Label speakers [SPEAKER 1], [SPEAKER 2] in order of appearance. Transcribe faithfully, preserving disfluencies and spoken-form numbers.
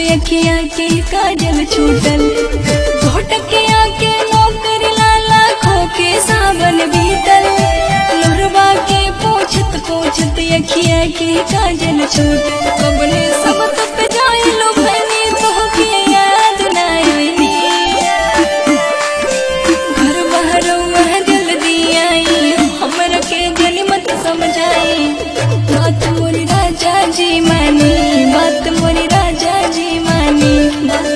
[SPEAKER 1] अखिया के काजल छूटल घोटकिया के नौकर लाला खो के सावन बीतल लोरबा के पोछत पोछत अखिया के काजल छूटल कबले सब तक जाए लो भनी तो के याद ना आईनी घर बाहर वह जल्दी आई हमरा के गनीमत समझाई बात मोरी राजा जी मानी बात मोरी राजा जी मानी बात